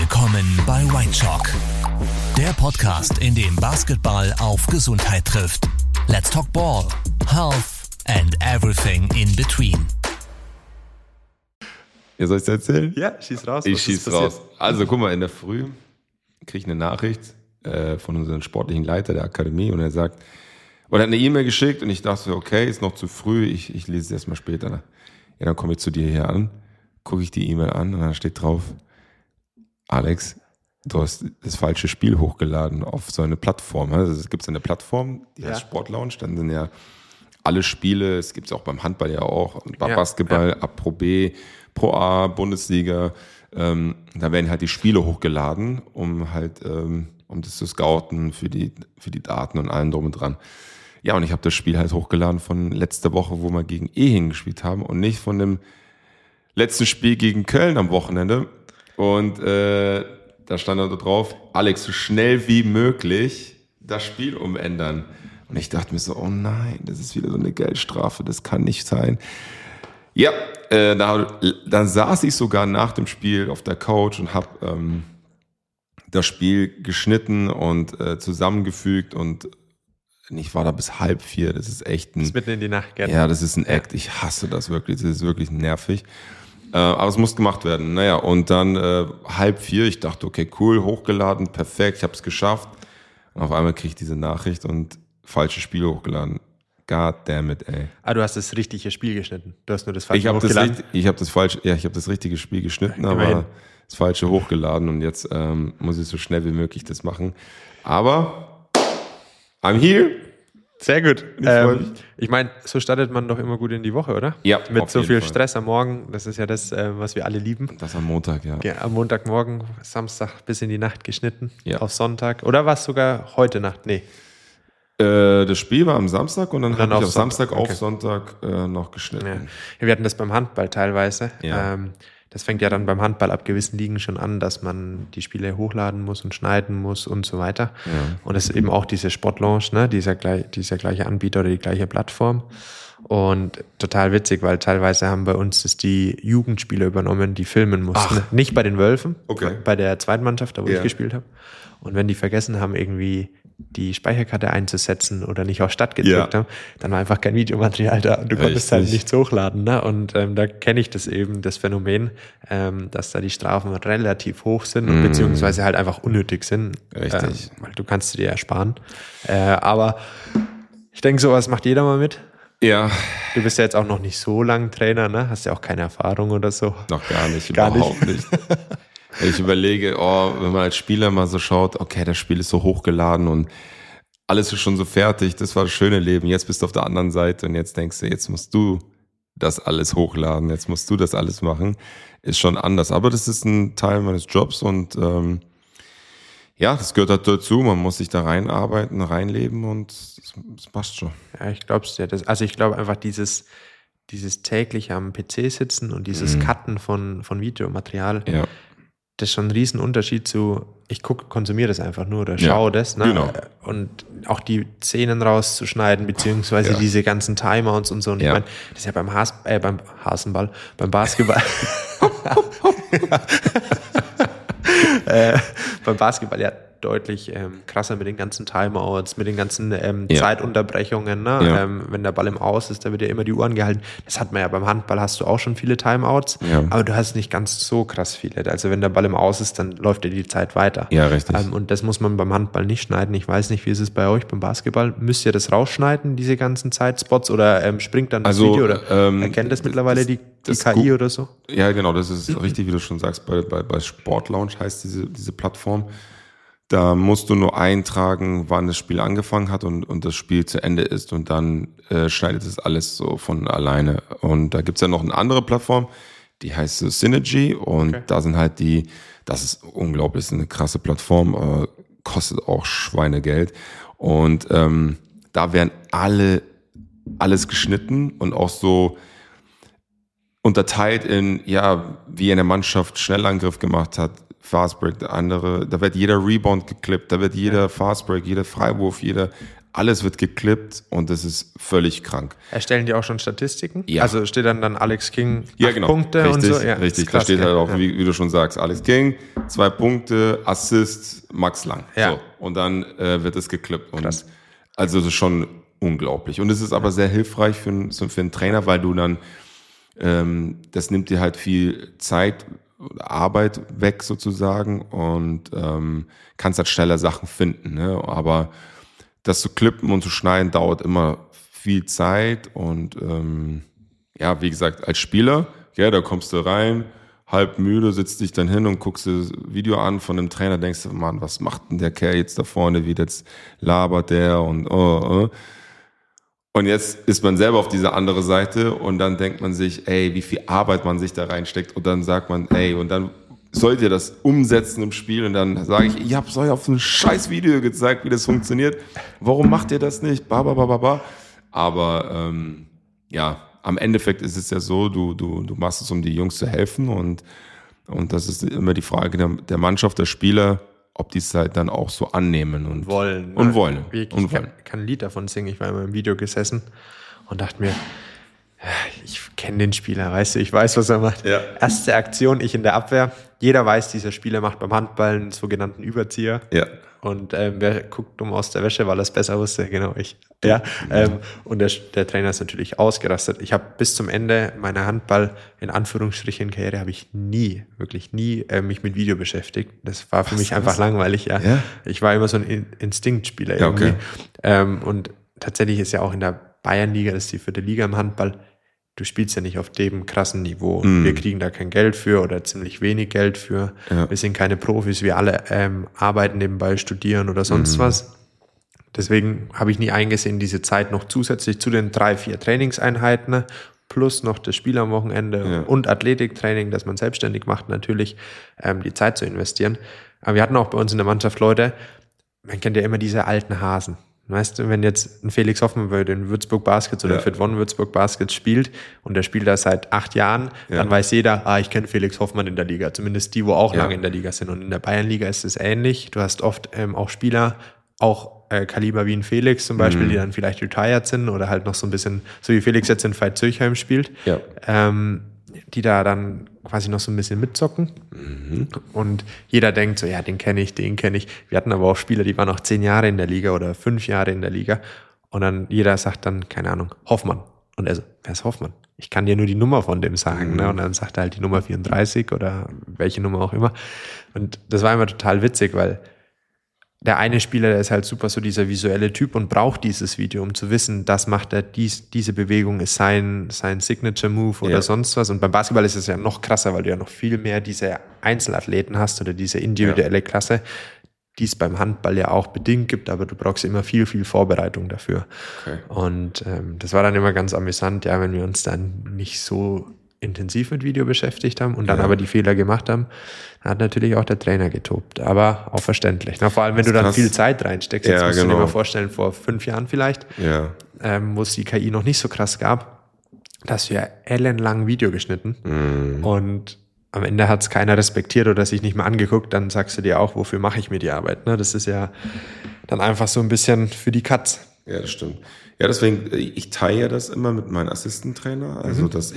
Willkommen bei White Chalk, der Podcast, in dem Basketball auf Gesundheit trifft. Let's talk ball, health and everything in between. Ja, soll ich es erzählen? Ja, schieß raus. Ich schieß raus. Also guck mal, in der Früh kriege ich eine Nachricht von unserem sportlichen Leiter der Akademie und er sagt, oder hat eine E-Mail geschickt und ich dachte, okay, ist noch zu früh, ich lese es erstmal später. Ja, dann komme ich zu dir hier an, gucke ich die E-Mail an und dann steht drauf, Alex, du hast das falsche Spiel hochgeladen auf so eine Plattform. Also es gibt eine Plattform, die heißt Sportlounge, dann sind ja alle Spiele, es gibt es auch beim Handball ja auch, Basketball, ab Pro B, Pro A, Bundesliga, da werden halt die Spiele hochgeladen, um halt, um das zu scouten für die Daten und allem drum und dran. Ja, und ich habe das Spiel halt hochgeladen von letzter Woche, wo wir gegen Ehingen gespielt haben und nicht von dem letzten Spiel gegen Köln am Wochenende. Und da stand da drauf, Alex, so schnell wie möglich das Spiel umändern. Und ich dachte mir so, oh nein, das ist wieder so eine Geldstrafe, das kann nicht sein. Ja, dann saß ich sogar nach dem Spiel auf der Couch und habe das Spiel geschnitten und zusammengefügt und ich war da bis 3:30. Das ist echt bis mitten in die Nacht, gerne. Ja, das ist ein Act. Ich hasse das wirklich. Das ist wirklich nervig. Aber es muss gemacht werden. Naja, und dann 3:30. Ich dachte, okay, cool, hochgeladen, perfekt, ich habe es geschafft. Und auf einmal kriege ich diese Nachricht und falsches Spiel hochgeladen. God damn it, ey. Ah, du hast das richtige Spiel geschnitten. Du hast nur das falsche hochgeladen. Ich habe das richtige Spiel geschnitten, aber das falsche hochgeladen. Und jetzt muss ich so schnell wie möglich das machen. Aber I'm here. Sehr gut. Ich meine, so startet man doch immer gut in die Woche, oder? Ja, mit so viel Stress am Morgen. Das ist ja das, was wir alle lieben. Das am Montag, ja. Ja, am Montagmorgen, Samstag bis in die Nacht geschnitten. Ja. Auf Sonntag. Oder war es sogar heute Nacht? Nee. Das Spiel war am Samstag und dann habe ich auf Samstag auf Sonntag noch geschnitten. Ja. Wir hatten das beim Handball teilweise. Ja. Das fängt ja dann beim Handball ab gewissen Ligen schon an, dass man die Spiele hochladen muss und schneiden muss und so weiter. Ja. Und es ist eben auch diese Sportlounge, ne? dieser gleiche Anbieter oder die gleiche Plattform. Und total witzig, weil teilweise haben bei uns das die Jugendspieler übernommen, die filmen mussten. Ach. Nicht bei den Wölfen, bei der zweiten Mannschaft, da wo ich gespielt habe. Und wenn die vergessen haben, irgendwie die Speicherkarte einzusetzen oder nicht auf Stadt gedrückt haben, dann war einfach kein Videomaterial da. Du konntest halt nichts hochladen. Ne? Und da kenne ich das eben, das Phänomen, dass da die Strafen relativ hoch sind und beziehungsweise halt einfach unnötig sind. Richtig. Weil du kannst dir ersparen. Aber ich denke, sowas macht jeder mal mit. Ja. Du bist ja jetzt auch noch nicht so lang Trainer, ne? Hast ja auch keine Erfahrung oder so. Noch gar nicht, überhaupt nicht. Ich überlege, wenn man als Spieler mal so schaut, okay, das Spiel ist so hochgeladen und alles ist schon so fertig, das war das schöne Leben, jetzt bist du auf der anderen Seite und jetzt denkst du, jetzt musst du das alles hochladen, jetzt musst du das alles machen, ist schon anders. Aber das ist ein Teil meines Jobs und das gehört halt dazu, man muss sich da reinarbeiten, reinleben und das passt schon. Ja, ich glaube es ja. Also ich glaube einfach dieses täglich am PC sitzen und dieses Cutten von Videomaterial, das ist schon ein Riesenunterschied zu, ich konsumiere das einfach nur oder schaue das. Ne? Genau. Und auch die Szenen rauszuschneiden, beziehungsweise diese ganzen Timeouts und so. Und ich meine, das ist ja beim Hasenball, beim Basketball. Beim Basketball ja deutlich krasser mit den ganzen Timeouts, mit den ganzen Zeitunterbrechungen. Ne? Ja. Wenn der Ball im Aus ist, da wird ja immer die Uhr angehalten. Das hat man ja beim Handball, hast du auch schon viele Timeouts, aber du hast nicht ganz so krass viele. Also wenn der Ball im Aus ist, dann läuft ja die Zeit weiter. Ja, richtig. Und das muss man beim Handball nicht schneiden. Ich weiß nicht, wie ist es bei euch beim Basketball? Müsst ihr das rausschneiden, diese ganzen Zeitspots, oder springt dann das Video? Oder erkennt das mittlerweile die KI oder so? Ja, genau, das ist richtig, wie du schon sagst. Bei Sportlounge heißt diese Plattform. Da musst du nur eintragen, wann das Spiel angefangen hat und das Spiel zu Ende ist und dann schneidet es alles so von alleine. Und da gibt's ja noch eine andere Plattform, die heißt Synergy und da sind halt das ist unglaublich, ist eine krasse Plattform, kostet auch Schweinegeld und da werden alles geschnitten und auch so unterteilt in, wie eine Mannschaft Schnellangriff gemacht hat, Fastbreak, der andere, da wird jeder Rebound geklippt, da wird jeder Fastbreak, jeder Freiwurf, alles wird geklippt und das ist völlig krank. Erstellen die auch schon Statistiken? Ja. Also steht dann Alex King 8 genau. Punkte Richtig, und so? Ja, richtig. krass, Da steht halt auch, ja. wie du schon sagst, Alex King, 2 Punkte, Assist, Max Lang. Ja. So, und dann wird es geklippt. Und Krass. also das ist schon unglaublich. Und es ist aber sehr hilfreich für einen Trainer, weil du dann, das nimmt dir halt viel Zeit, Arbeit weg sozusagen und kannst halt schneller Sachen finden. Ne? Aber das zu klippen und zu schneiden dauert immer viel Zeit und ja, wie gesagt, als Spieler, ja, da kommst du rein, halb müde, sitzt dich dann hin und guckst dir das Video an von dem Trainer, denkst du, Mann, was macht denn der Kerl jetzt da vorne, wie jetzt labert der und Und jetzt ist man selber auf dieser andere Seite und dann denkt man sich, ey, wie viel Arbeit man sich da reinsteckt und dann sagt man, ey, und dann sollt ihr das umsetzen im Spiel und dann sage ich hab's euch auf ein scheiß Video gezeigt, wie das funktioniert. Warum macht ihr das nicht? Aber ja, am Endeffekt ist es ja so, du machst es, um die Jungs zu helfen und das ist immer die Frage der Mannschaft, der Spieler, ob die es halt dann auch so annehmen und wollen. Und wollen. Ich kann ein Lied davon singen. Ich war immer im Video gesessen und dachte mir, ich kenne den Spieler, weißt du, ich weiß, was er macht. Ja. Erste Aktion, ich in der Abwehr. Jeder weiß, dieser Spieler macht beim Handball einen sogenannten Überzieher. Ja. Und wer guckt dumm aus der Wäsche, weil er es besser wusste? Genau, ich. Ja. Und der Trainer ist natürlich ausgerastet. Ich habe bis zum Ende meiner Handball, in Anführungsstrichen, Karriere, habe ich wirklich nie mich mit Video beschäftigt. Das war für mich einfach langweilig. Ja. Ich war immer so ein Instinktspieler irgendwie. Okay. Und tatsächlich ist ja auch in der Bayernliga, das ist die 4. Liga im Handball, du spielst ja nicht auf dem krassen Niveau. Wir kriegen da kein Geld für oder ziemlich wenig Geld für. Ja. Wir sind keine Profis, wir alle arbeiten nebenbei, studieren oder sonst was. Deswegen habe ich nie eingesehen, diese Zeit noch zusätzlich zu den 3-4 Trainingseinheiten plus noch das Spiel am Wochenende und Athletiktraining, das man selbstständig macht, natürlich die Zeit zu investieren. Aber wir hatten auch bei uns in der Mannschaft Leute, man kennt ja immer diese alten Hasen. Weißt du, wenn jetzt ein Felix Hoffmann würde in Würzburg Baskets oder Fit One Würzburg Baskets spielt und der spielt da seit 8 Jahren, dann weiß jeder, ich kenne Felix Hoffmann in der Liga. Zumindest die, wo auch lange in der Liga sind. Und in der Bayernliga ist es ähnlich. Du hast oft auch Spieler, auch Kaliber wie ein Felix zum Beispiel, die dann vielleicht retired sind oder halt noch so ein bisschen, so wie Felix jetzt in Veit Zürchheim spielt, die da dann quasi noch so ein bisschen mitzocken. Und jeder denkt so, ja, den kenne ich. Wir hatten aber auch Spieler, die waren auch 10 Jahre in der Liga oder 5 Jahre in der Liga. Und dann jeder sagt dann, keine Ahnung, Hoffmann. Und er so, wer ist Hoffmann? Ich kann dir nur die Nummer von dem sagen. Ne? Und dann sagt er halt die Nummer 34 oder welche Nummer auch immer. Und das war immer total witzig, weil der eine Spieler, der ist halt super so dieser visuelle Typ und braucht dieses Video, um zu wissen, das macht er, diese Bewegung ist sein Signature-Move oder sonst was. Und beim Basketball ist es ja noch krasser, weil du ja noch viel mehr diese Einzelathleten hast oder diese individuelle Klasse, die es beim Handball ja auch bedingt gibt, aber du brauchst immer viel, viel Vorbereitung dafür. Okay. Und das war dann immer ganz amüsant, ja, wenn wir uns dann nicht so intensiv mit Video beschäftigt haben und dann aber die Fehler gemacht haben, hat natürlich auch der Trainer getobt, aber auch verständlich. Na, vor allem, wenn du dann viel Zeit reinsteckst, jetzt musst du dir mal vorstellen, vor 5 Jahren vielleicht, wo es die KI noch nicht so krass gab, da hast du ja ellenlang Video geschnitten und am Ende hat es keiner respektiert oder sich nicht mal angeguckt, dann sagst du dir auch, wofür mache ich mir die Arbeit? Ne? Das ist ja dann einfach so ein bisschen für die Katz. Ja, das stimmt. Ja, deswegen, ich teile ja das immer mit meinem Assistant-Trainer, also dass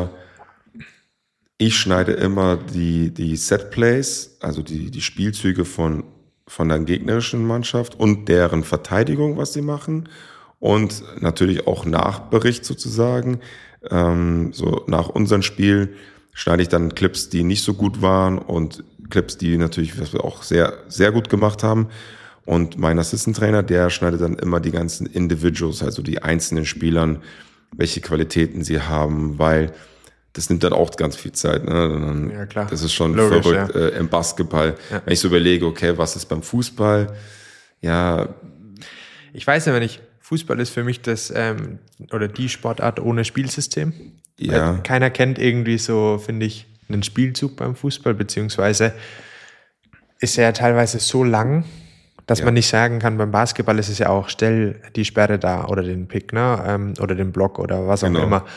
ich schneide immer die Set-Plays, also die Spielzüge von der gegnerischen Mannschaft und deren Verteidigung, was sie machen und natürlich auch Nachbericht sozusagen. So nach unserem Spiel schneide ich dann Clips, die nicht so gut waren und Clips, die natürlich, was wir auch sehr, sehr gut gemacht haben. Und mein Assistant-Trainer, der schneidet dann immer die ganzen Individuals, also die einzelnen Spielern, welche Qualitäten sie haben, weil das nimmt dann auch ganz viel Zeit. Ne? Ja, klar. Das ist schon logisch, verrückt im Basketball. Ja. Wenn ich so überlege, okay, was ist beim Fußball? Ja. Ich weiß ja, wenn Fußball ist für mich das oder die Sportart ohne Spielsystem. Ja. Weil keiner kennt irgendwie so, finde ich, einen Spielzug beim Fußball, beziehungsweise ist er ja teilweise so lang, dass man nicht sagen kann, beim Basketball ist es ja auch, stell die Sperre da oder den Pick, ne? Oder den Block oder was auch immer.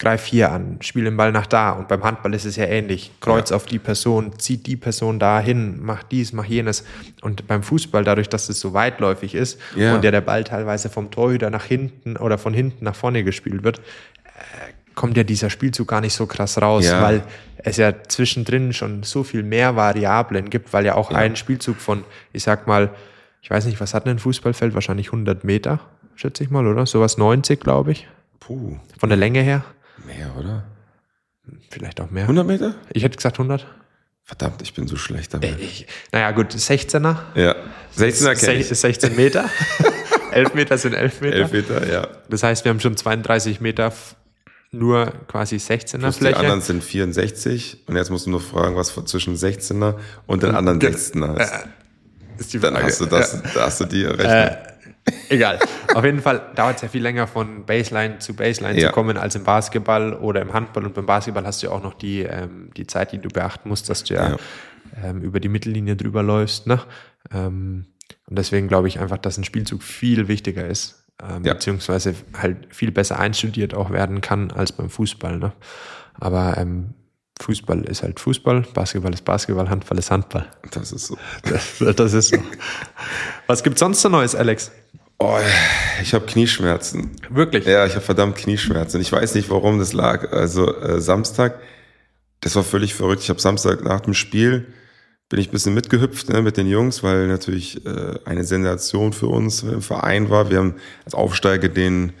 greif hier an, spiel den Ball nach da. Und beim Handball ist es ja ähnlich. Kreuz auf die Person, zieht die Person dahin, mach dies, mach jenes. Und beim Fußball, dadurch, dass es so weitläufig ist und der Ball teilweise vom Torhüter nach hinten oder von hinten nach vorne gespielt wird, kommt ja dieser Spielzug gar nicht so krass raus, weil es ja zwischendrin schon so viel mehr Variablen gibt, weil ja auch ein Spielzug von, ich sag mal, ich weiß nicht, was hat denn ein Fußballfeld? Wahrscheinlich 100 Meter, schätze ich mal, oder? Sowas 90, glaube ich. Puh. Von der Länge her. Mehr, oder? Vielleicht auch mehr. 100 Meter? Ich hätte gesagt 100. Verdammt, ich bin so schlecht dabei. Naja, gut, 16er. Ja, 16er kenne ich. 16 Meter. 11 Meter sind 11 Meter. 11 Meter, ja. Das heißt, wir haben schon 32 Meter nur quasi 16er Plus Fläche. Die anderen sind 64 und jetzt musst du nur fragen, was zwischen 16er und den anderen 16er ist. Ist die Dann Frage. hast du das, da hast du die Rechnung. Egal. Auf jeden Fall dauert es ja viel länger von Baseline zu Baseline zu kommen als im Basketball oder im Handball. Und beim Basketball hast du ja auch noch die Zeit, die du beachten musst, dass du über die Mittellinie drüber läufst. Ne? Und deswegen glaube ich einfach, dass ein Spielzug viel wichtiger ist. Beziehungsweise halt viel besser einstudiert auch werden kann als beim Fußball. Ne? Aber Fußball ist halt Fußball, Basketball ist Basketball, Handball ist Handball. Das ist so. Das ist so. Was gibt's sonst so Neues, Alex? Oh, ich habe Knieschmerzen. Wirklich? Ja, ich habe verdammt Knieschmerzen. Ich weiß nicht, warum das lag. Also Samstag, das war völlig verrückt. Ich habe Samstag nach dem Spiel, bin ich ein bisschen mitgehüpft mit den Jungs, weil natürlich eine Sensation für uns im Verein war. Wir haben als Aufsteiger den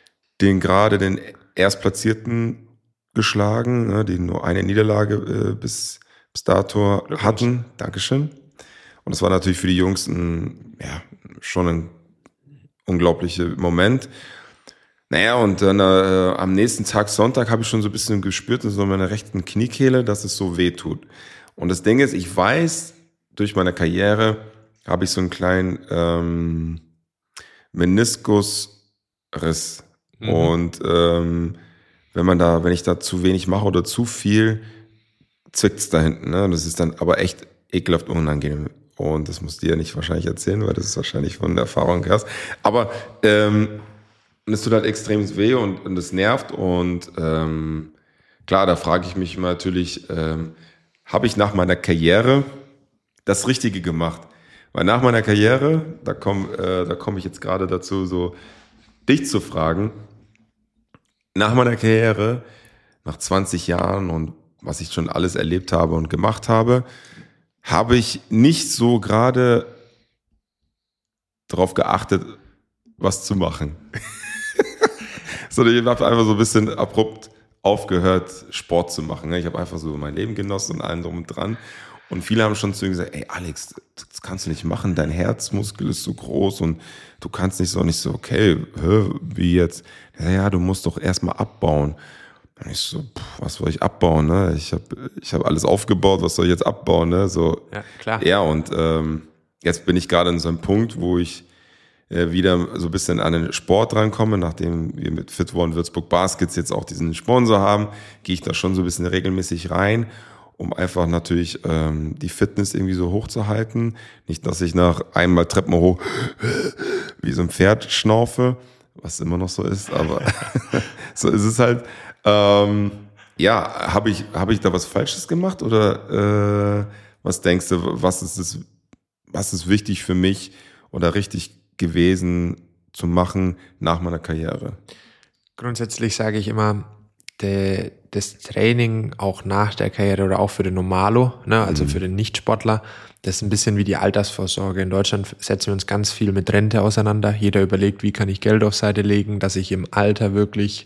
Erstplatzierten geschlagen, die nur eine Niederlage bis dato hatten. Dankeschön. Und das war natürlich für die Jungs schon ein unglaublicher Moment. Naja, und dann am nächsten Tag, Sonntag, habe ich schon so ein bisschen gespürt in so meiner rechten Kniekehle, dass es so weh tut. Und das Ding ist, ich weiß, durch meine Karriere habe ich so einen kleinen Meniskusriss. Und wenn ich da zu wenig mache oder zu viel, zwickt's da hinten. Ne? Das ist dann aber echt ekelhaft unangenehm. Und das musst du dir nicht wahrscheinlich erzählen, weil das ist wahrscheinlich von der Erfahrung krass. Aber es tut halt extrem weh und es nervt. Und klar, da frage ich mich natürlich, habe ich nach meiner Karriere das Richtige gemacht? Weil nach meiner Karriere, da komm ich jetzt gerade dazu, so dich zu fragen, nach meiner Karriere, nach 20 Jahren und was ich schon alles erlebt habe und gemacht habe, habe ich nicht so gerade darauf geachtet, was zu machen. Sondern ich habe einfach so ein bisschen abrupt aufgehört, Sport zu machen. Ich habe einfach so mein Leben genossen und allem drum und dran. Und viele haben schon zu mir gesagt, ey Alex, das kannst du nicht machen, dein Herzmuskel ist so groß und du kannst nicht so, okay, wie jetzt? Ja, du musst doch erstmal abbauen. Und ich so, was soll ich abbauen? Ne? Ich hab alles aufgebaut, was soll ich jetzt abbauen? Ne? So, ja, klar. Ja, und jetzt bin ich gerade in so einem Punkt, wo ich wieder so ein bisschen an den Sport rankomme, nachdem wir mit Fit One Würzburg Baskets jetzt auch diesen Sponsor haben, gehe ich da schon so ein bisschen regelmäßig rein, um einfach natürlich die Fitness irgendwie so hochzuhalten. Nicht, dass ich nach einmal Treppen hoch wie so ein Pferd schnaufe, was immer noch so ist, aber so ist es halt. Habe ich da was Falsches gemacht oder was denkst du, was ist wichtig für mich oder richtig gewesen zu machen nach meiner Karriere? Grundsätzlich sage ich immer, das Training auch nach der Karriere oder auch für den Normalo, ne, also für den Nichtsportler, das ist ein bisschen wie die Altersvorsorge. In Deutschland setzen wir uns ganz viel mit Rente auseinander. Jeder überlegt, wie kann ich Geld auf Seite legen, dass ich im Alter wirklich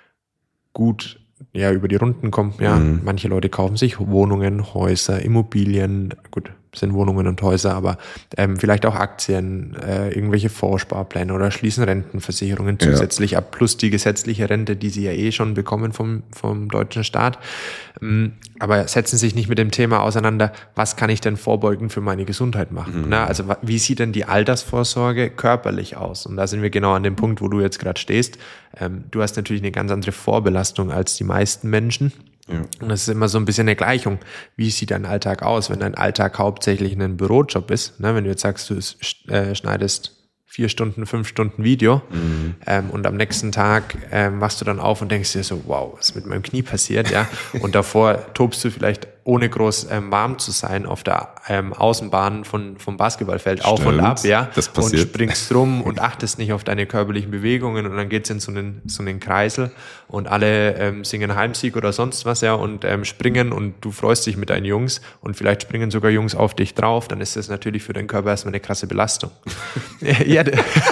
gut über die Runden komme. Ja, manche Leute kaufen sich Wohnungen, Häuser, Immobilien, gut, sind Wohnungen und Häuser, aber vielleicht auch Aktien, irgendwelche Vorsparpläne oder schließen Rentenversicherungen zusätzlich ab, plus die gesetzliche Rente, die sie ja schon bekommen vom deutschen Staat. Aber setzen sich nicht mit dem Thema auseinander, was kann ich denn vorbeugend für meine Gesundheit machen? Na, also wie sieht denn die Altersvorsorge körperlich aus? Und da sind wir genau an dem Punkt, wo du jetzt gerade stehst. Du hast natürlich eine ganz andere Vorbelastung als die meisten Menschen. Ja. Und das ist immer so ein bisschen eine Gleichung. Wie sieht dein Alltag aus, wenn dein Alltag hauptsächlich ein Bürojob ist? Ne, wenn du jetzt sagst, du schneidest 4 Stunden, 5 Stunden Video und am nächsten Tag wachst du dann auf und denkst dir so, wow, was ist mit meinem Knie passiert, ja? Und davor tobst du vielleicht ohne groß warm zu sein auf der Außenbahn vom Basketballfeld auf und ab, ja? Das passiert. Und springst rum und achtest nicht auf deine körperlichen Bewegungen und dann geht's in so einen Kreisel und alle singen Heimsieg oder sonst was, ja, und springen und du freust dich mit deinen Jungs und vielleicht springen sogar Jungs auf dich drauf, dann ist das natürlich für deinen Körper erstmal eine krasse Belastung. Ja,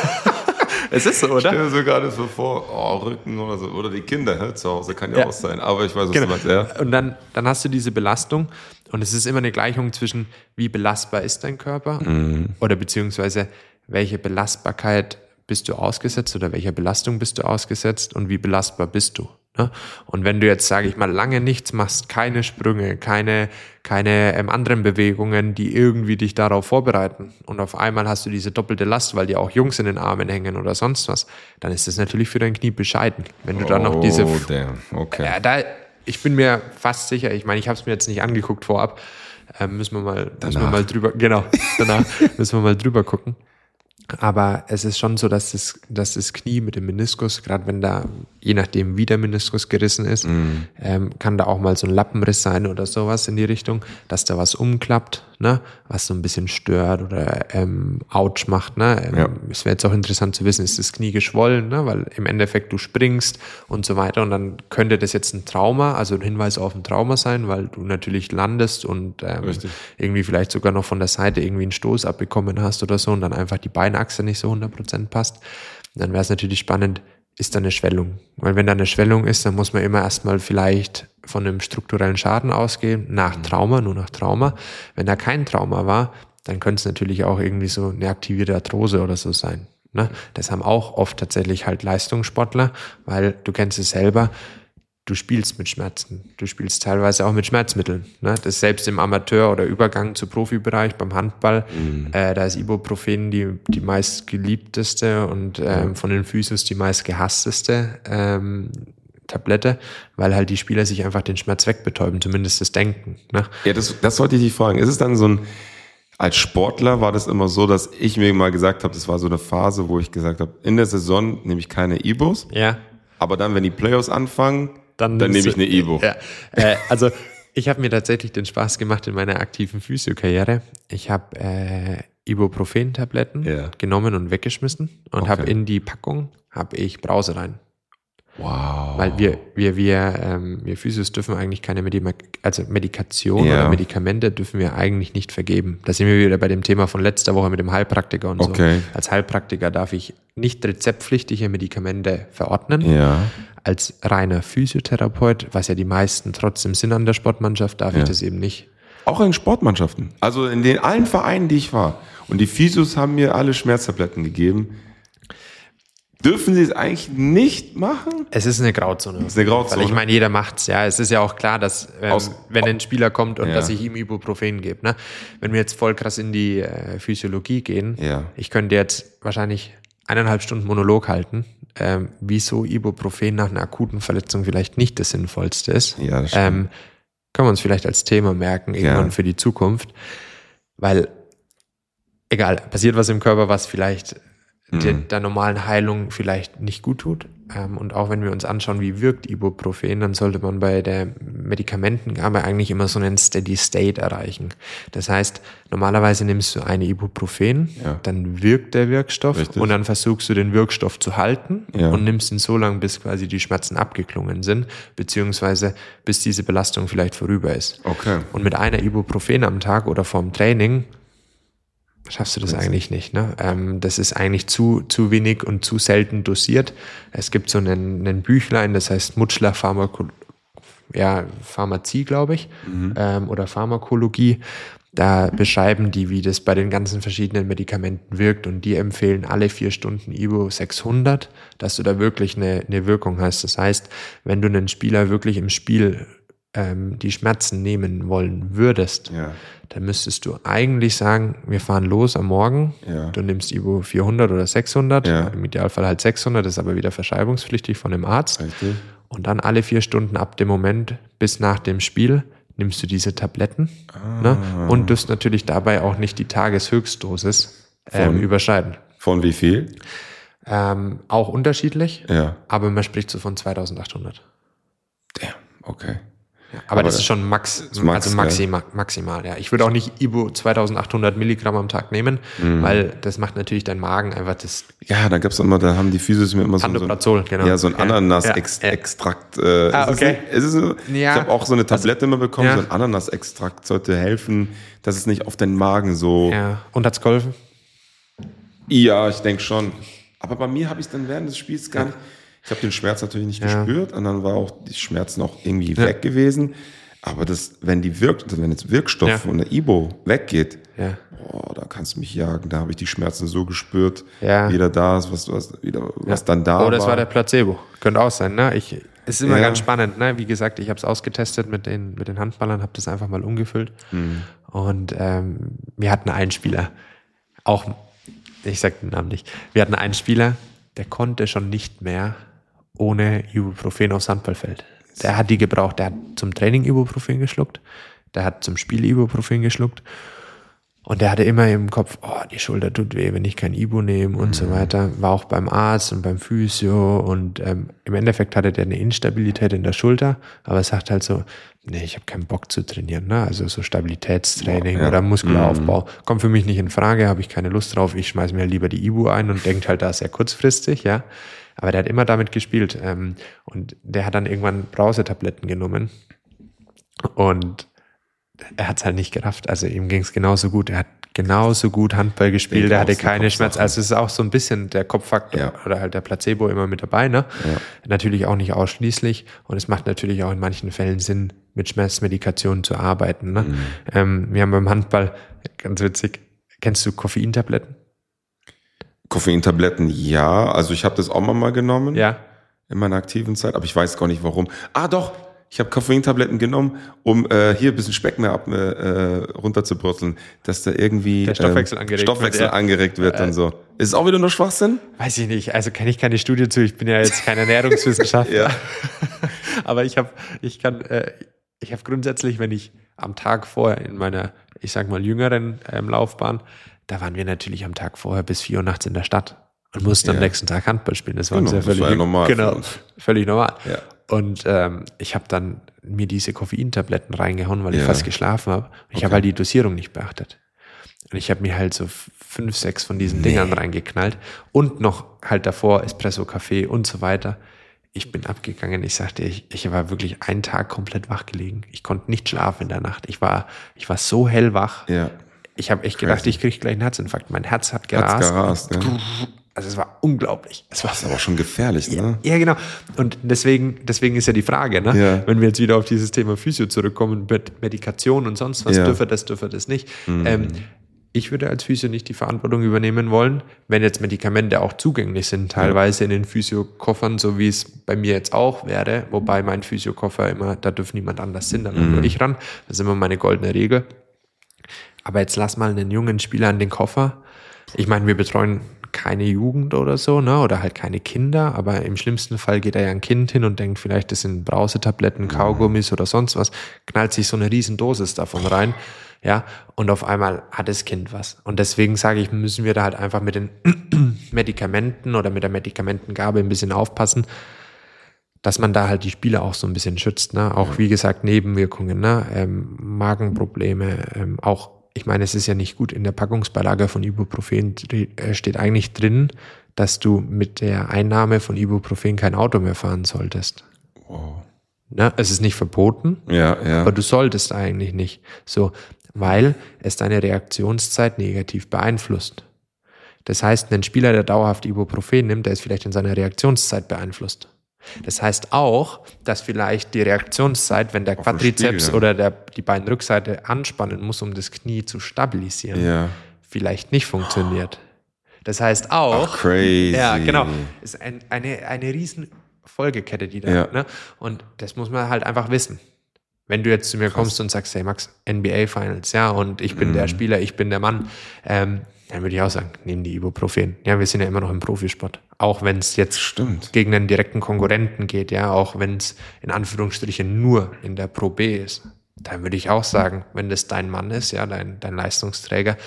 es ist so, oder? Ich stelle mir so gerade so vor, Rücken oder so, oder die Kinder zu Hause, kann ja auch sein, aber ich weiß, was du meinst, ja. Und dann hast du diese Belastung und es ist immer eine Gleichung zwischen, wie belastbar ist dein Körper oder beziehungsweise welche Belastbarkeit bist du ausgesetzt oder welcher Belastung bist du ausgesetzt und wie belastbar bist du. Ne? Und wenn du jetzt, sage ich mal, lange nichts machst, keine Sprünge, keine anderen Bewegungen, die irgendwie dich darauf vorbereiten und auf einmal hast du diese doppelte Last, weil dir auch Jungs in den Armen hängen oder sonst was, dann ist das natürlich für dein Knie bescheiden. Wenn du dann noch diese... Okay. Ich bin mir fast sicher, ich meine, ich habe es mir jetzt nicht angeguckt vorab, müssen wir mal drüber gucken. Aber es ist schon so, dass das Knie mit dem Meniskus, gerade wenn da, je nachdem wie der Meniskus gerissen ist, kann da auch mal so ein Lappenriss sein oder sowas in die Richtung, dass da was umklappt, ne, was so ein bisschen stört oder Autsch macht. Ne? Es wäre jetzt auch interessant zu wissen, ist das Knie geschwollen, ne? Weil im Endeffekt du springst und so weiter und dann könnte das jetzt ein Trauma, also ein Hinweis auf ein Trauma sein, weil du natürlich landest und irgendwie vielleicht sogar noch von der Seite irgendwie einen Stoß abbekommen hast oder so und dann einfach die Beinachse nicht so 100% passt. Dann wäre es natürlich spannend, ist da eine Schwellung? Weil wenn da eine Schwellung ist, dann muss man immer erstmal vielleicht von einem strukturellen Schaden ausgehen, nur nach Trauma. Wenn da kein Trauma war, dann könnte es natürlich auch irgendwie so eine aktivierte Arthrose oder so sein. Ne? Das haben auch oft tatsächlich halt Leistungssportler, weil du kennst es selber, du spielst mit Schmerzen, du spielst teilweise auch mit Schmerzmitteln. Ne? Das selbst im Amateur- oder Übergang zu Profibereich beim Handball, da ist Ibuprofen die meist geliebteste und von den Physios die meist gehassteste Tablette, weil halt die Spieler sich einfach den Schmerz wegbetäuben, zumindest das Denken. Ne? Ja, das wollte ich dich fragen. Ist es dann so als Sportler war das immer so, dass ich mir mal gesagt habe, das war so eine Phase, wo ich gesagt habe, in der Saison nehme ich keine Ibos, aber dann, wenn die Playoffs anfangen, dann nehme ich eine Ibo. Ja. Also ich habe mir tatsächlich den Spaß gemacht in meiner aktiven Physiokarriere. Ich habe Ibuprofen-Tabletten genommen und weggeschmissen und habe in die Packung ich Brause rein. Wow. Weil wir Physios dürfen eigentlich keine Medikation oder Medikamente dürfen wir eigentlich nicht vergeben. Da sind wir wieder bei dem Thema von letzter Woche mit dem Heilpraktiker und so. Als Heilpraktiker darf ich nicht rezeptpflichtige Medikamente verordnen. Ja. Als reiner Physiotherapeut, was ja die meisten trotzdem sind an der Sportmannschaft, darf ich das eben nicht. Auch in Sportmannschaften. Also in allen Vereinen, die ich war. Und die Physios haben mir alle Schmerztabletten gegeben. Dürfen sie es eigentlich nicht machen? Es ist eine Grauzone. Es ist eine Grauzone. Weil ich meine, jeder macht's, ja. Es ist ja auch klar, dass wenn ein Spieler kommt und dass ich ihm Ibuprofen gebe, ne? Wenn wir jetzt voll krass in die Physiologie gehen, ich könnte jetzt wahrscheinlich 1,5 Stunden Monolog halten, wieso Ibuprofen nach einer akuten Verletzung vielleicht nicht das Sinnvollste ist. Ja, das stimmt. Können wir uns vielleicht als Thema merken, irgendwann für die Zukunft. Weil, egal, passiert was im Körper, was vielleicht der normalen Heilung vielleicht nicht gut tut. Und auch wenn wir uns anschauen, wie wirkt Ibuprofen, dann sollte man bei der Medikamentengabe eigentlich immer so einen Steady State erreichen. Das heißt, normalerweise nimmst du eine Ibuprofen, dann wirkt der Wirkstoff und dann versuchst du den Wirkstoff zu halten und nimmst ihn so lange, bis quasi die Schmerzen abgeklungen sind, beziehungsweise bis diese Belastung vielleicht vorüber ist. Okay. Und mit einer Ibuprofen am Tag oder vorm Training schaffst du das eigentlich nicht. Ne? Das ist eigentlich zu wenig und zu selten dosiert. Es gibt so einen Büchlein, das heißt Mutschler Pharmazie, glaube ich, oder Pharmakologie. Da beschreiben die, wie das bei den ganzen verschiedenen Medikamenten wirkt und die empfehlen alle 4 Stunden Ibu 600, dass du da wirklich eine Wirkung hast. Das heißt, wenn du einen Spieler wirklich im Spiel die Schmerzen nehmen wollen würdest, dann müsstest du eigentlich sagen, wir fahren los am Morgen, du nimmst Ibu 400 oder 600, im Idealfall halt 600, das ist aber wieder verschreibungspflichtig von dem Arzt. Richtig. Und dann alle 4 Stunden ab dem Moment bis nach dem Spiel nimmst du diese Tabletten und darfst natürlich dabei auch nicht die Tageshöchstdosis überschreiten. Von wie viel? Auch unterschiedlich, Ja. aber man spricht so von 2800. Damn, okay. Ja, aber das ist schon maximal. Ja. Ich würde auch nicht Ibo 2800 Milligramm am Tag nehmen, weil das macht natürlich deinen Magen einfach das. Ja, da gab's immer, da haben die Physios mir immer Pantoprazol, genau. Ja, so ein Ananas-Extrakt. Okay. Ich habe auch so eine Tablette immer bekommen, so ein Ananas-Extrakt sollte helfen, dass es nicht auf den Magen so. Ja, und hat's geholfen? Ja, ich denke schon. Aber bei mir habe ich dann während des Spiels gar nicht. Ich habe den Schmerz natürlich nicht gespürt und dann war auch die Schmerzen auch irgendwie weg gewesen. Aber wenn jetzt Wirkstoff und der Ibo weggeht, da kannst du mich jagen. Da habe ich die Schmerzen so gespürt, wieder da ist, was dann da war. Oder es war der Placebo. Könnte auch sein, ne? Es ist immer ganz spannend, ne? Wie gesagt, ich habe es ausgetestet mit den Handballern, habe das einfach mal umgefüllt. Und wir hatten einen Spieler, ich sag den Namen nicht, wir hatten einen Spieler, der konnte schon nicht mehr ohne Ibuprofen aufs Handballfeld. Der hat die gebraucht. Der hat zum Training Ibuprofen geschluckt. Der hat zum Spiel Ibuprofen geschluckt. Und der hatte immer im Kopf, die Schulter tut weh, wenn ich kein Ibu nehme und so weiter. War auch beim Arzt und beim Physio. Und im Endeffekt hatte der eine Instabilität in der Schulter. Aber er sagt halt so, nee, ich habe keinen Bock zu trainieren. Ne? Also so Stabilitätstraining oder Muskelaufbau. Kommt für mich nicht in Frage, habe ich keine Lust drauf. Ich schmeiße mir lieber die Ibu ein und denkt halt da sehr kurzfristig, ja. Aber der hat immer damit gespielt. Und der hat dann irgendwann Brausetabletten genommen. Und er hat es halt nicht gerafft. Also ihm ging es genauso gut. Er hat genauso gut Handball gespielt. Er hatte keine Schmerzen. Also es ist auch so ein bisschen der Kopffaktor oder halt der Placebo immer mit dabei. Ne? Ja. Natürlich auch nicht ausschließlich. Und es macht natürlich auch in manchen Fällen Sinn, mit Schmerzmedikationen zu arbeiten. Ne? Wir haben beim Handball, ganz witzig, kennst du Koffeintabletten? Koffeintabletten, ja. Also ich habe das auch mal genommen. Ja. In meiner aktiven Zeit. Aber ich weiß gar nicht, warum. Doch. Ich habe Koffeintabletten genommen, um hier ein bisschen Speck mehr runterzubrutzeln, dass da irgendwie der Stoffwechsel angeregt wird und so. Ist es auch wieder nur Schwachsinn? Weiß ich nicht. Also kenne ich keine Studie zu. Ich bin ja jetzt kein Ernährungswissenschaftler. Aber ich habe grundsätzlich, wenn ich am Tag vorher in meiner, ich sag mal, jüngeren Laufbahn, da waren wir natürlich am Tag vorher bis 4 Uhr nachts in der Stadt und mussten am nächsten Tag Handball spielen. Das war uns ja völlig normal. Genau, völlig normal. Ja. Und ich habe dann mir diese Koffeintabletten reingehauen, weil ich fast geschlafen habe. Ich habe halt die Dosierung nicht beachtet. Und ich habe mir halt so 5, 6 von diesen Dingern reingeknallt und noch halt davor Espresso, Kaffee und so weiter. Ich bin abgegangen. Ich sagte, ich war wirklich einen Tag komplett wach gelegen. Ich konnte nicht schlafen in der Nacht. Ich war so hellwach. Ja. Ich habe echt gedacht, ich kriege gleich einen Herzinfarkt. Mein Herz hat gerast. Also es war unglaublich. Das ist aber schon gefährlich, ne? Ja, genau. Und deswegen ist ja die Frage, ne? Ja. Wenn wir jetzt wieder auf dieses Thema Physio zurückkommen, mit Medikation und sonst was, dürfe das nicht. Ich würde als Physio nicht die Verantwortung übernehmen wollen, wenn jetzt Medikamente auch zugänglich sind, teilweise in den Physio-Koffern, so wie es bei mir jetzt auch wäre, wobei mein Physio-Koffer immer, da dürfen niemand anders sind, dann nur ich ran. Das ist immer meine goldene Regel. Aber jetzt lass mal einen jungen Spieler an den Koffer. Ich meine, wir betreuen keine Jugend oder so, ne? Oder halt keine Kinder, aber im schlimmsten Fall geht da ja ein Kind hin und denkt vielleicht, das sind Brausetabletten, Kaugummis oder sonst was, knallt sich so eine riesen Dosis davon rein, ja, und auf einmal hat das Kind was. Und deswegen sage ich, müssen wir da halt einfach mit den Medikamenten oder mit der Medikamentengabe ein bisschen aufpassen, dass man da halt die Spieler auch so ein bisschen schützt, ne? Auch wie gesagt Nebenwirkungen, ne? Magenprobleme, auch, ich meine, es ist ja nicht gut, in der Packungsbeilage von Ibuprofen steht eigentlich drin, dass du mit der Einnahme von Ibuprofen kein Auto mehr fahren solltest. Wow. Ne? Es ist nicht verboten, aber du solltest eigentlich nicht. So, weil es deine Reaktionszeit negativ beeinflusst. Das heißt, ein Spieler, der dauerhaft Ibuprofen nimmt, der ist vielleicht in seiner Reaktionszeit beeinflusst. Das heißt auch, dass vielleicht die Reaktionszeit, wenn der Quadrizeps oder die Beinrückseite anspannen muss, um das Knie zu stabilisieren, vielleicht nicht funktioniert. Das heißt auch, crazy. Ja, genau, ist eine riesen Folgekette, die da, ne? Und das muss man halt einfach wissen. Wenn du jetzt zu mir kommst und sagst, hey Max, NBA Finals, und ich bin der Spieler, ich bin der Mann, dann würde ich auch sagen, nehmen die Ibuprofen. Ja, wir sind ja immer noch im Profisport. Auch wenn es jetzt gegen einen direkten Konkurrenten geht, auch wenn es in Anführungsstrichen nur in der Pro B ist, dann würde ich auch sagen, wenn das dein Mann ist, dein Leistungsträger,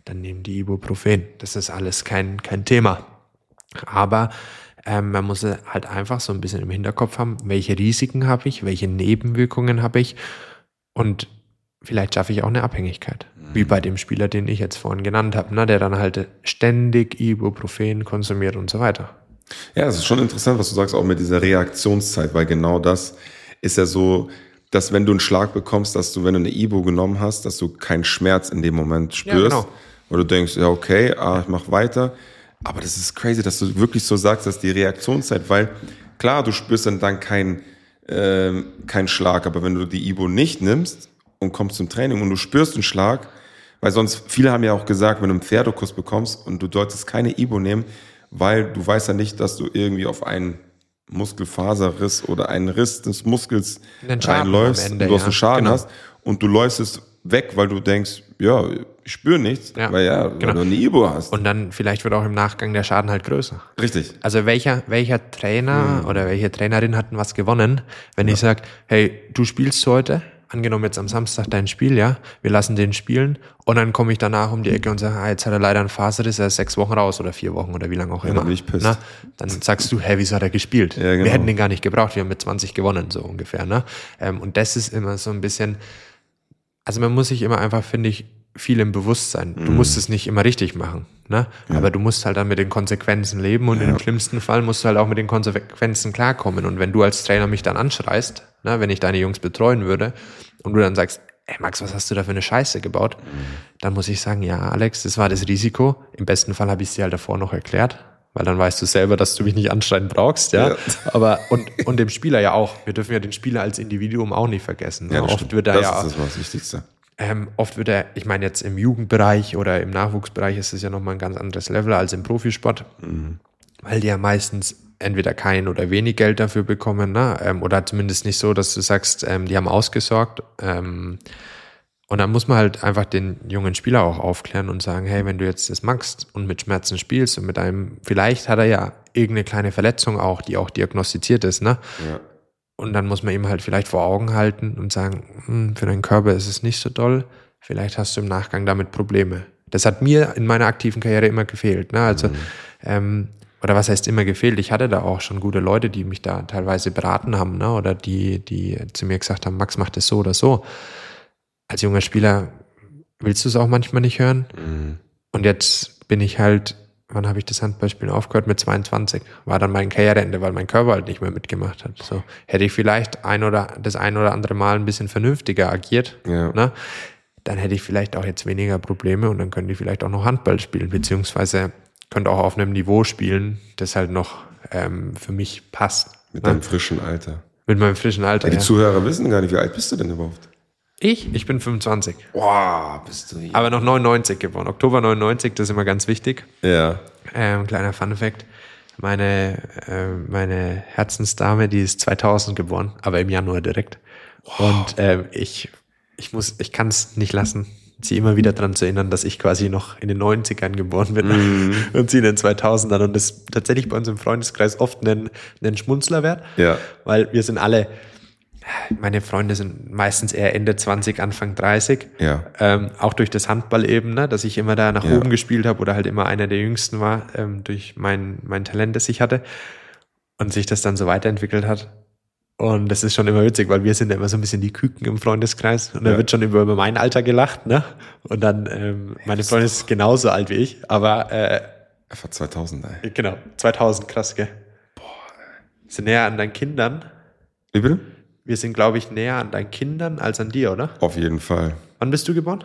dann nehmen die Ibuprofen. Das ist alles kein Thema. Aber man muss halt einfach so ein bisschen im Hinterkopf haben, welche Risiken habe ich, welche Nebenwirkungen habe ich und vielleicht schaffe ich auch eine Abhängigkeit. Wie bei dem Spieler, den ich jetzt vorhin genannt habe, ne, der dann halt ständig Ibuprofen konsumiert und so weiter. Ja, das ist schon interessant, was du sagst, auch mit dieser Reaktionszeit, weil genau das ist ja so, dass wenn du einen Schlag bekommst, dass du, wenn du eine Ibu genommen hast, dass du keinen Schmerz in dem Moment spürst. Ja, genau. Weil du denkst, ja okay, ich mach weiter. Aber das ist crazy, dass du wirklich so sagst, dass die Reaktionszeit, weil klar, du spürst dann keinen Schlag, aber wenn du die Ibu nicht nimmst und kommst zum Training und du spürst einen Schlag, weil sonst, viele haben ja auch gesagt, wenn du einen Pferdekuss bekommst und du solltest keine Ibu nehmen, weil du weißt ja nicht, dass du irgendwie auf einen Muskelfaserriss oder einen Riss des Muskels reinläufst und du hast einen Schaden hast und du läufst es weg, weil du denkst, ja, ich spüre nichts, weil du eine Ibu hast. Und dann vielleicht wird auch im Nachgang der Schaden halt größer. Richtig. Also welcher Trainer oder welche Trainerin hat denn was gewonnen, wenn ich sage, hey, du spielst heute, angenommen jetzt am Samstag dein Spiel, ja, wir lassen den spielen und dann komme ich danach um die Ecke und sage, jetzt hat er leider einen Faserriss, er ist 6 Wochen raus oder 4 Wochen oder wie lange auch immer. Dann bin ich pisst. Na, dann sagst du, wieso hat er gespielt? Ja, genau. Wir hätten den gar nicht gebraucht, wir haben mit 20 gewonnen, so ungefähr. Ne? Und das ist immer so ein bisschen, also man muss sich immer einfach, finde ich, viel im Bewusstsein. Du musst es nicht immer richtig machen, ne? Ja. Aber du musst halt dann mit den Konsequenzen leben und im schlimmsten Fall musst du halt auch mit den Konsequenzen klarkommen. Und wenn du als Trainer mich dann anschreist, ne, wenn ich deine Jungs betreuen würde und du dann sagst, ey Max, was hast du da für eine Scheiße gebaut? Dann muss ich sagen, ja Alex, das war das Risiko. Im besten Fall habe ich es dir halt davor noch erklärt, weil dann weißt du selber, dass du mich nicht anschreien brauchst, ja. Aber und dem Spieler ja auch. Wir dürfen ja den Spieler als Individuum auch nicht vergessen. Ne? Ja, oft wird er das ist das Wichtigste. Oft wird ich meine jetzt im Jugendbereich oder im Nachwuchsbereich ist es ja nochmal ein ganz anderes Level als im Profisport, weil die ja meistens entweder kein oder wenig Geld dafür bekommen, ne? Oder zumindest nicht so, dass du sagst, die haben ausgesorgt. Und dann muss man halt einfach den jungen Spieler auch aufklären und sagen, hey, wenn du jetzt das magst und mit Schmerzen spielst und mit einem, vielleicht hat er ja irgendeine kleine Verletzung auch, die auch diagnostiziert ist, ne? Ja. Und dann muss man ihm halt vielleicht vor Augen halten und sagen, für deinen Körper ist es nicht so doll, vielleicht hast du im Nachgang damit Probleme. Das hat mir in meiner aktiven Karriere immer gefehlt. Ne? Also, oder was heißt immer gefehlt? Ich hatte da auch schon gute Leute, die mich da teilweise beraten haben, ne? Oder die zu mir gesagt haben, Max, mach das so oder so. Als junger Spieler willst du es auch manchmal nicht hören. Und jetzt bin ich halt, wann habe ich das Handballspielen aufgehört? Mit 22. War dann mein Karriereende, weil mein Körper halt nicht mehr mitgemacht hat. So hätte ich vielleicht das ein oder andere Mal ein bisschen vernünftiger agiert, ne? Dann hätte ich vielleicht auch jetzt weniger Probleme und dann könnte ich vielleicht auch noch Handball spielen, beziehungsweise könnte auch auf einem Niveau spielen, das halt noch für mich passt. Mit deinem frischen Alter. Mit meinem frischen Alter, Die Zuhörer wissen gar nicht, wie alt bist du denn überhaupt? Ich bin 25. Wow, bist du hier. Aber noch 99 geboren. Oktober 99, das ist immer ganz wichtig. Ja. Kleiner Funfact. Meine Herzensdame, die ist 2000 geboren, aber im Januar direkt. Wow. Und ich kann es nicht lassen, sie immer wieder daran zu erinnern, dass ich quasi noch in den 90ern geboren bin und sie in den 2000ern. Und das tatsächlich bei uns im Freundeskreis oft einen Schmunzler wert, weil wir sind alle, meine Freunde sind meistens eher Ende 20, Anfang 30. Ja. Auch durch das Handball eben, ne, dass ich immer da nach oben gespielt habe oder halt immer einer der Jüngsten war, durch mein Talent, das ich hatte. Und sich das dann so weiterentwickelt hat. Und das ist schon immer witzig, weil wir sind ja immer so ein bisschen die Küken im Freundeskreis. Und da wird schon über mein Alter gelacht, ne? Und dann, meine Freundin ist genauso alt wie ich, aber Einfach 2000, ey. Genau, 2000, krass, gell? Boah, ey. Sind näher an deinen Kindern. Wie bitte? Wir sind, glaube ich, näher an deinen Kindern als an dir, oder? Auf jeden Fall. Wann bist du geboren?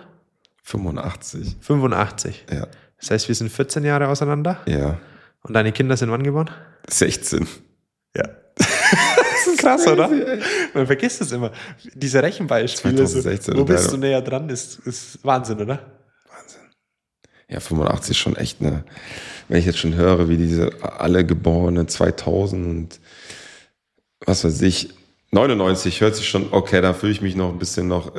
85. 85? Ja. Das heißt, wir sind 14 Jahre auseinander? Ja. Und deine Kinder sind wann geboren? 16. Ja. Das ist krass, oder? Man vergisst es immer. Diese Rechenbeispiele, 2016, wo bist du näher dran, ist Wahnsinn, oder? Wahnsinn. Ja, 85 ist schon echt eine, wenn ich jetzt schon höre, wie diese alle Geborene 2000 und was weiß ich, 99 hört sich schon, okay, da fühle ich mich noch ein bisschen noch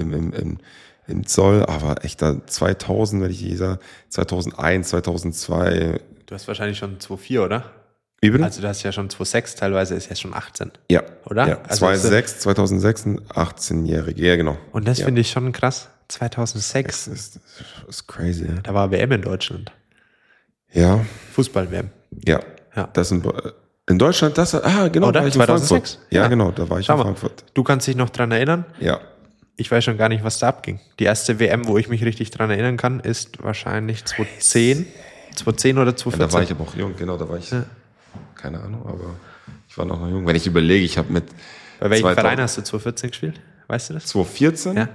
im Zoll, aber echt da 2000, wenn ich dieser 2001, 2002. Du hast wahrscheinlich schon 2,4, oder? Wie bitte? Also du hast ja schon 2,6, teilweise ist ja schon 18. Ja. Oder? Ja, also 2006, 2006, 18-Jährige, ja genau. Und das finde ich schon krass, 2006. Das ist crazy. Ja. Da war WM in Deutschland. Ja. Fußball-WM. Ja. Das in Deutschland, genau, oder? da war ich 2006? in Frankfurt. Ja, genau, da war ich Schau in mal. Frankfurt. Du kannst dich noch dran erinnern? Ja. Ich weiß schon gar nicht, was da abging. Die erste WM, wo ich mich richtig dran erinnern kann, ist wahrscheinlich 2010. 2010 oder 2014. Ja, da war ich aber auch jung, genau, da war ich, keine Ahnung, aber ich war noch jung. Wenn ich überlege, ich habe mit Bei welchem Verein hast du 2014 gespielt? Weißt du das? 2014? Ja.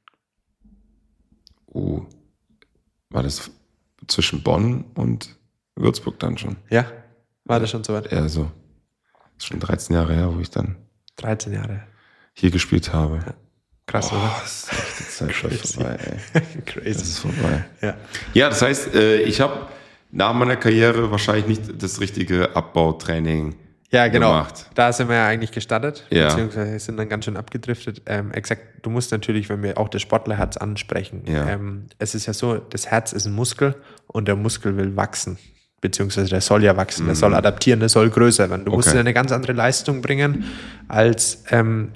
War das zwischen Bonn und Würzburg dann schon? Ja, war das schon so weit? Ja, so. Das ist schon 13 Jahre her, wo ich dann 13 Jahre. hier gespielt habe. Ja. Krass, oder? Das ist echt die Zeit schon vorbei, ey. Crazy. Das ist vorbei. Ja. Ja, das heißt, ich habe nach meiner Karriere wahrscheinlich nicht das richtige Abbautraining Ja, genau. gemacht. Da sind wir ja eigentlich gestartet, Ja. beziehungsweise sind dann ganz schön abgedriftet. Exakt, du musst natürlich, wenn wir auch das Sportlerherz ansprechen, Ja. es ist ja so, das Herz ist ein Muskel und der Muskel will wachsen, beziehungsweise der soll ja wachsen, der soll adaptieren, der soll größer werden. Du musst ja eine ganz andere Leistung bringen als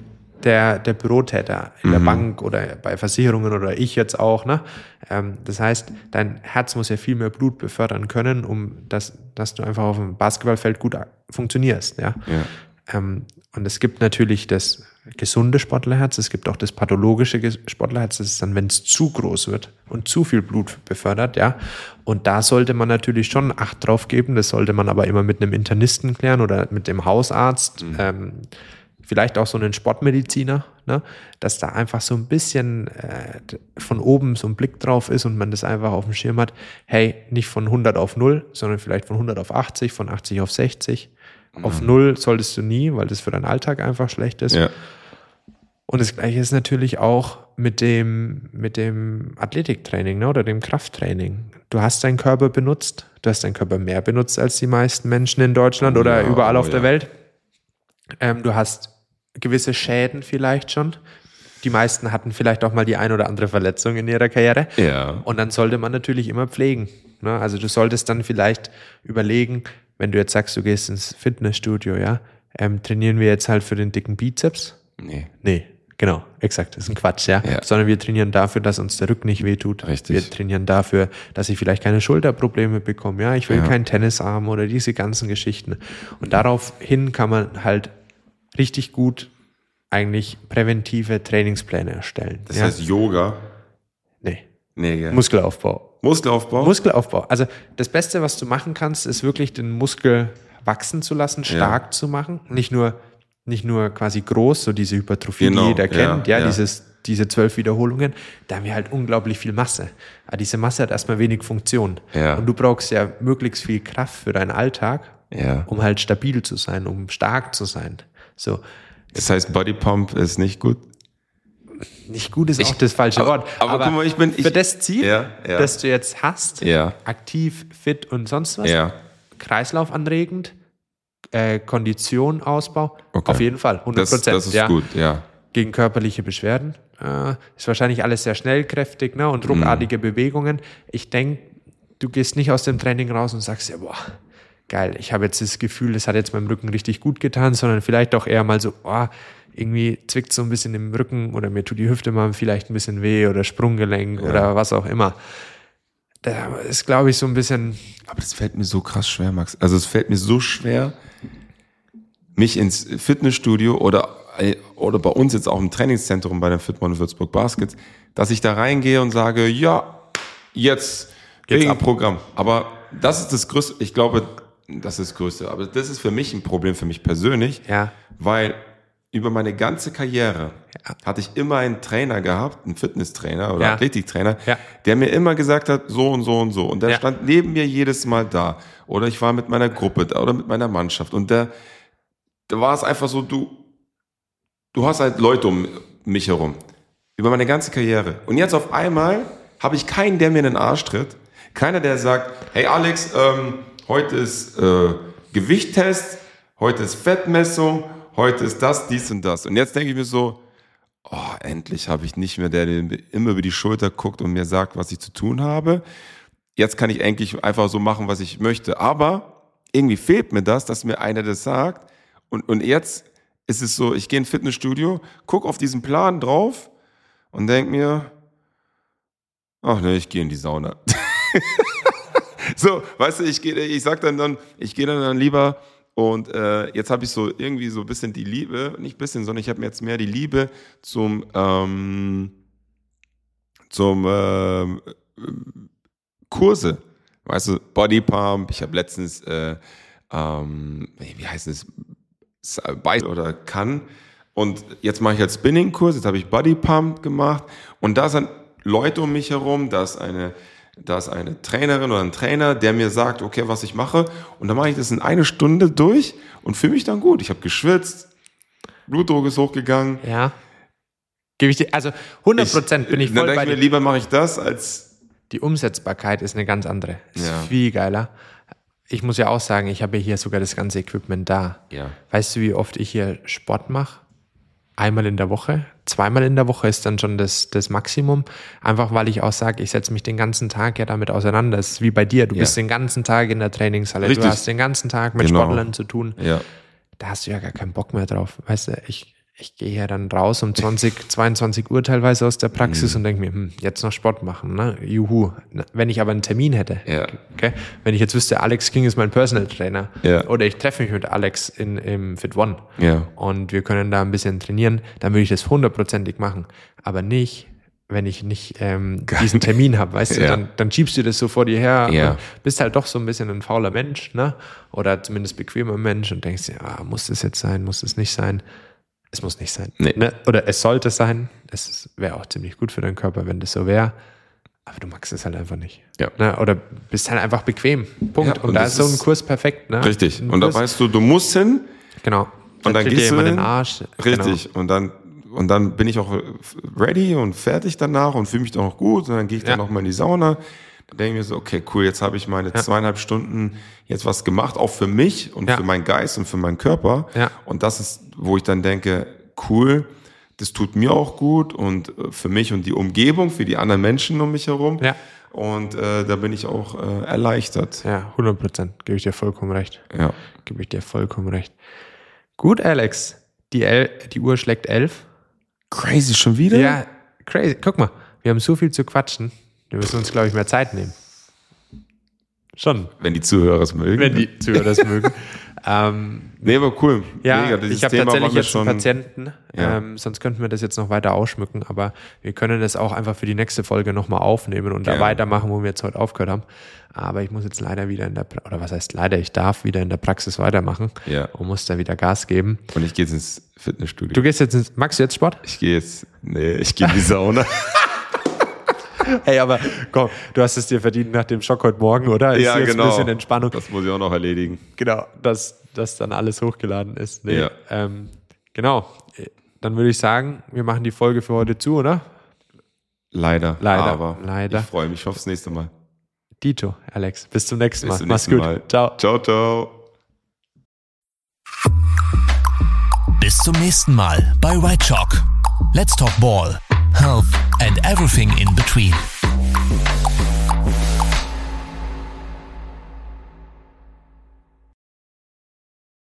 der Bürotäter in der Bank oder bei Versicherungen oder ich jetzt auch. Ne? Das heißt, dein Herz muss ja viel mehr Blut befördern können, dass du einfach auf dem Basketballfeld gut funktionierst. Ja? Und es gibt natürlich das gesunde Sportlerherz, es gibt auch das pathologische Sportlerherz, das ist dann, wenn es zu groß wird und zu viel Blut befördert, ja. Und da sollte man natürlich schon Acht drauf geben, das sollte man aber immer mit einem Internisten klären oder mit dem Hausarzt, vielleicht auch so einen Sportmediziner, ne, dass da einfach so ein bisschen von oben so ein Blick drauf ist und man das einfach auf dem Schirm hat, hey, nicht von 100 auf 0, sondern vielleicht von 100 auf 80, von 80 auf 60. Auf 0 solltest du nie, weil das für deinen Alltag einfach schlecht ist. Ja. Und das Gleiche ist natürlich auch mit dem Athletiktraining, ne, oder dem Krafttraining. Du hast deinen Körper benutzt, du hast deinen Körper mehr benutzt als die meisten Menschen in Deutschland oder überall auf der Welt. Du hast gewisse Schäden vielleicht schon. Die meisten hatten vielleicht auch mal die ein oder andere Verletzung in ihrer Karriere. Ja. Und dann sollte man natürlich immer pflegen. Ne? Also du solltest dann vielleicht überlegen, wenn du jetzt sagst, du gehst ins Fitnessstudio, ja, trainieren wir jetzt halt für den dicken Bizeps? Nee, genau, exakt, das ist ein Quatsch, ja. Sondern wir trainieren dafür, dass uns der Rücken nicht wehtut. Richtig. Wir trainieren dafür, dass ich vielleicht keine Schulterprobleme bekomme, ja. Ich will keinen Tennisarm oder diese ganzen Geschichten. Und daraufhin kann man halt richtig gut eigentlich präventive Trainingspläne erstellen. Das heißt Yoga? Nee. Ja. Muskelaufbau. Muskelaufbau? Also das Beste, was du machen kannst, ist wirklich den Muskel wachsen zu lassen, stark zu machen. Nicht nur quasi groß, so diese Hypertrophie, die jeder kennt, diese 12 Wiederholungen. Da haben wir halt unglaublich viel Masse. Aber diese Masse hat erstmal wenig Funktion. Ja. Und du brauchst ja möglichst viel Kraft für deinen Alltag, um halt stabil zu sein, um stark zu sein. So. Das heißt, Bodypump ist nicht gut? Nicht gut ist auch das falsche Wort. Aber guck mal, für das Ziel, das du jetzt hast, aktiv, fit und sonst was, kreislaufanregend, Kondition, Ausbau, auf jeden Fall, 100%. Das ist gut, ja. Gegen körperliche Beschwerden ist wahrscheinlich alles sehr schnellkräftig, ne, und ruckartige Bewegungen. Ich denke, du gehst nicht aus dem Training raus und sagst, ja, boah, geil, ich habe jetzt das Gefühl, das hat jetzt meinem Rücken richtig gut getan, sondern vielleicht auch eher mal so, irgendwie zwickt so ein bisschen im Rücken oder mir tut die Hüfte mal vielleicht ein bisschen weh oder Sprunggelenk oder was auch immer. Da ist, glaube ich, so ein bisschen... Aber das fällt mir so krass schwer, Max. Also es fällt mir so schwer, mich ins Fitnessstudio oder bei uns jetzt auch im Trainingszentrum bei der Fitbon Würzburg Baskets, dass ich da reingehe und sage, ja, jetzt Programm. Aber das ist das Größte, ich glaube, das ist das Größte. Aber das ist für mich ein Problem, für mich persönlich, weil über meine ganze Karriere hatte ich immer einen Trainer gehabt, einen Fitnesstrainer oder Athletiktrainer, der mir immer gesagt hat, so und so und so. Und der stand neben mir jedes Mal da. Oder ich war mit meiner Gruppe da oder mit meiner Mannschaft. Und da war es einfach so, du hast halt Leute um mich herum. Über meine ganze Karriere. Und jetzt auf einmal habe ich keinen, der mir in den Arsch tritt. Keiner, der sagt, hey Alex, heute ist Gewichttest, heute ist Fettmessung, heute ist das, dies und das. Und jetzt denke ich mir so, endlich habe ich nicht mehr, der immer über die Schulter guckt und mir sagt, was ich zu tun habe. Jetzt kann ich eigentlich einfach so machen, was ich möchte. Aber irgendwie fehlt mir das, dass mir einer das sagt. Und jetzt ist es so, ich gehe in ein Fitnessstudio, gucke auf diesen Plan drauf und denke mir, ach ne, ich gehe in die Sauna. So, weißt du, ich gehe dann lieber und jetzt habe ich so irgendwie so ein bisschen die Liebe, nicht ein bisschen, sondern ich habe mir jetzt mehr die Liebe zum Kurse, weißt du, Bodypump, ich habe letztens, wie heißt es, oder kann, und jetzt mache ich halt Spinning-Kurs, jetzt habe ich Bodypump gemacht und da sind Leute um mich herum, da ist eine Trainerin oder ein Trainer, der mir sagt, okay, was ich mache, und dann mache ich das in 1 Stunde durch und fühle mich dann gut. Ich habe geschwitzt, Blutdruck ist hochgegangen. Ja. Gebe ich dir, also 100% bin ich voll bei dir. Lieber mache ich das als... Die Umsetzbarkeit ist eine ganz andere. Ist Ja. viel geiler. Ich muss ja auch sagen, ich habe ja hier sogar das ganze Equipment da. Ja. Weißt du, wie oft ich hier Sport mache? Einmal in der Woche. 2-mal in der Woche ist dann schon das Maximum. Einfach, weil ich auch sage, ich setze mich den ganzen Tag ja damit auseinander. Das ist wie bei dir. Du bist den ganzen Tag in der Trainingshalle. Richtig. Du hast den ganzen Tag mit Genau. Sportlern zu tun. Ja. Da hast du ja gar keinen Bock mehr drauf. Weißt du, ich gehe ja dann raus um 22 Uhr teilweise aus der Praxis und denke mir, jetzt noch Sport machen, ne? Juhu. Wenn ich aber einen Termin hätte, Ja. okay? Wenn ich jetzt wüsste, Alex King ist mein Personal Trainer, Ja. oder ich treffe mich mit Alex im Fit One Ja. und wir können da ein bisschen trainieren, dann würde ich das 100%ig machen. Aber nicht, wenn ich nicht diesen Termin habe, weißt du, Ja. dann schiebst du das so vor dir her Ja. und bist halt doch so ein bisschen ein fauler Mensch, ne? Oder zumindest bequemer Mensch und denkst dir, muss das jetzt sein, muss das nicht sein? Es muss nicht sein. Nee. Ne? Oder es sollte sein. Es wäre auch ziemlich gut für deinen Körper, wenn das so wäre. Aber du magst es halt einfach nicht. Ja. Ne? Oder bist halt einfach bequem. Punkt. Ja, und und da das ist so ein ist Kurs perfekt. Ne? Richtig. Ein Und da Kurs, weißt du musst hin. genau. Und dann tritt gehst dir du jemand in hin. den Arsch. Richtig. Genau. Und dann bin ich auch ready und fertig danach und fühle mich dann auch gut. Und dann gehe ich dann noch mal in die Sauna. Dann denke ich mir so, okay, cool, jetzt habe ich meine 2,5 Stunden jetzt was gemacht, auch für mich und für meinen Geist und für meinen Körper. Ja. Und das ist, wo ich dann denke, cool, das tut mir auch gut und für mich und die Umgebung, für die anderen Menschen um mich herum. Ja. Und da bin ich auch erleichtert. Ja, 100%. Gebe ich dir vollkommen recht. Ja. Gebe ich dir vollkommen recht. Gut, Alex. Die Uhr schlägt 11. Crazy, schon wieder? Ja, crazy. Guck mal, wir haben so viel zu quatschen. Wir müssen uns, glaube ich, mehr Zeit nehmen. Schon. Wenn die Zuhörer es mögen. Wenn die Zuhörer das mögen. Nee, aber cool. Ja, Mega. Dieses ich habe Thema war tatsächlich mir jetzt einen Patienten, Ja. sonst könnten wir das jetzt noch weiter ausschmücken, aber wir können das auch einfach für die nächste Folge nochmal aufnehmen und da Gerne. weitermachen, wo wir jetzt heute aufgehört haben. Aber ich muss jetzt leider wieder oder was heißt leider, ich darf wieder in der Praxis weitermachen und muss da wieder Gas geben. Und ich gehe jetzt ins Fitnessstudio. Du gehst jetzt magst du jetzt Sport? Ich gehe in die Sauna. Hey, aber komm, du hast es dir verdient nach dem Schock heute Morgen, oder? Ist jetzt ein bisschen Entspannung. Das muss ich auch noch erledigen. Genau, dass dann alles hochgeladen ist. Nee, Ja. Genau, dann würde ich sagen, wir machen die Folge für heute zu, oder? Leider. Leider. Ich freue mich aufs nächste Mal. Dito, Alex, bis zum nächsten Mal. Bis zum Mach's nächsten gut. Mal. Ciao. Ciao, ciao. Bis zum nächsten Mal bei Right Shock. Let's talk ball, health and everything in between.